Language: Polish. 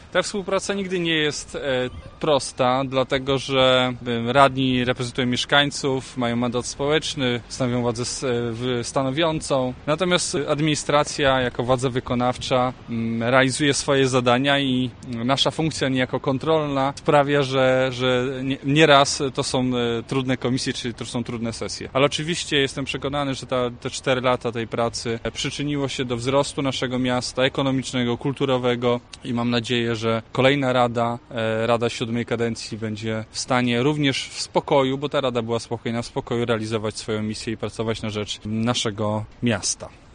Ta współpraca nigdy nie jest prosta, dlatego że radni reprezentują mieszkańców, mają mandat społeczny, stanowią władzę stanowiącą. Natomiast administracja jako władza wykonawcza realizuje swoje zadania i nasza funkcja niejako kontrolna sprawia, że nieraz to są trudne komisje, czy to są trudne sesje. Ale oczywiście jestem przekonany, że te 4 lata tej pracy przyczyniło się do wzrostu naszego miasta ekonomicznego, kulturowego i mam nadzieję, że kolejna Rada 7 kadencji będzie w stanie również w spokoju, bo ta Rada była spokojna, w spokoju realizować swoją misję i pracować na rzecz naszego miasta.